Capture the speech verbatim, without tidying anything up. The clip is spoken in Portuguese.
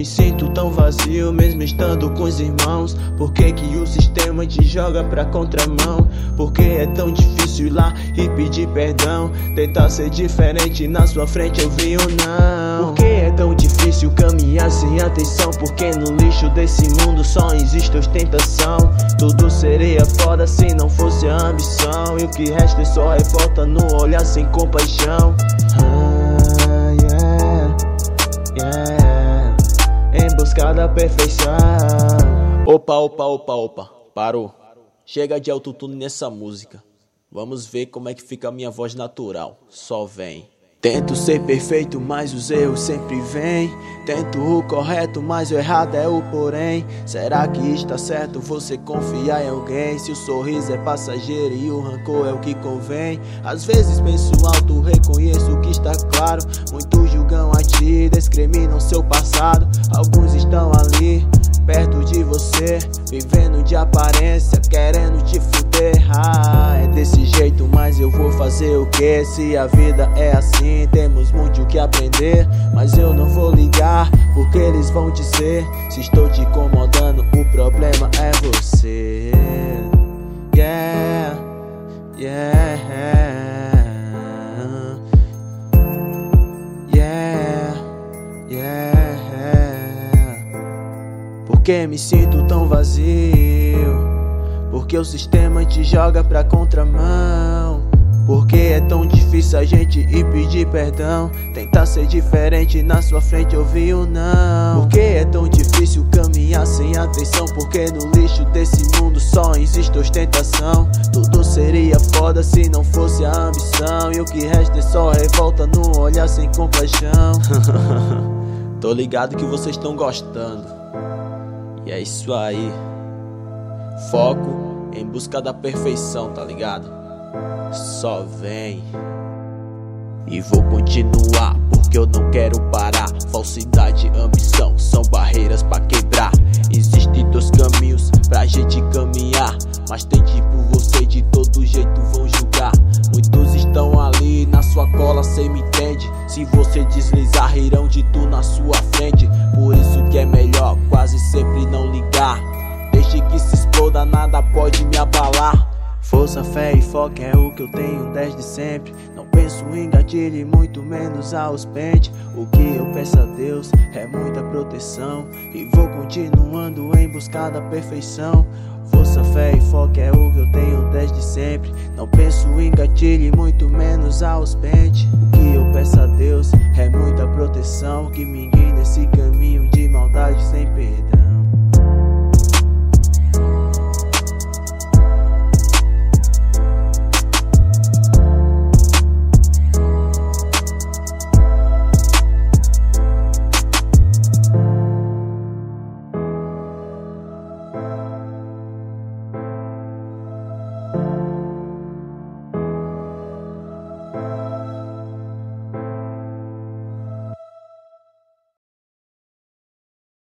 me sinto tão vazio mesmo estando com os irmãos? Por que que o sistema te joga pra contramão? Por que é tão difícil ir lá e pedir perdão? Tentar ser diferente, na sua frente eu vi um não. Por que é tão difícil caminhar sem atenção? Porque no lixo desse mundo só existe ostentação. Tudo seria foda se não fosse a ambição, e o que resta é só revolta no olhar sem compaixão. Ah, yeah, yeah, em busca da perfeição. Opa, opa, opa, opa, parou. Chega de autotune nessa música. Vamos ver como é que fica a minha voz natural. Só vem. Tento ser perfeito, mas os erros sempre vêm. Tento o correto, mas o errado é o porém. Será que está certo você confiar em alguém? Se o sorriso é passageiro e o rancor é o que convém. Às vezes penso alto, reconheço o que está claro. Muitos julgam a ti, discriminam seu passado. Alguns estão ali, perto de você, vivendo de aparência, querendo te fuder. Ah, é desse jeito, mas eu vou fazer o que? Se a vida é assim, temos muito o que aprender. Mas eu não vou ligar, porque eles vão dizer. Se estou te incomodando, o problema é você. Yeah, yeah, yeah, yeah. Porque me sinto tão vazio? Porque o sistema te joga pra contramão. Porque é tão difícil a gente ir pedir perdão? Tentar ser diferente, na sua frente eu vi um não. Porque é tão difícil caminhar sem atenção? Porque no lixo desse mundo só existe ostentação. Tudo seria foda se não fosse a ambição, e o que resta é só revolta no olhar sem compaixão. Tô ligado que vocês estão gostando. E é isso aí. Foco em busca da perfeição, tá ligado? Só vem. E vou continuar, porque eu não quero parar. Falsidade e ambição são barreiras pra quebrar. Existem dois caminhos pra gente caminhar, mas tem tipo você, de todo jeito vão julgar. Muitos estão ali na sua cola, cê me entende? Se você deslizar, irão de tu na sua frente. Por isso que é melhor quase sempre não ligar. Deixe que se exploda, nada pode me abalar. Força, fé e foco é o que eu tenho desde sempre. Não penso em gatilho e muito menos aos pentes. O que eu peço a Deus é muita proteção, e vou continuando em busca da perfeição. Força, fé e foco é o que eu tenho desde sempre. Não penso em gatilho e muito menos aos pentes. O que eu peço a Deus é muita proteção, que me guie nesse caminho de maldade sem perdão.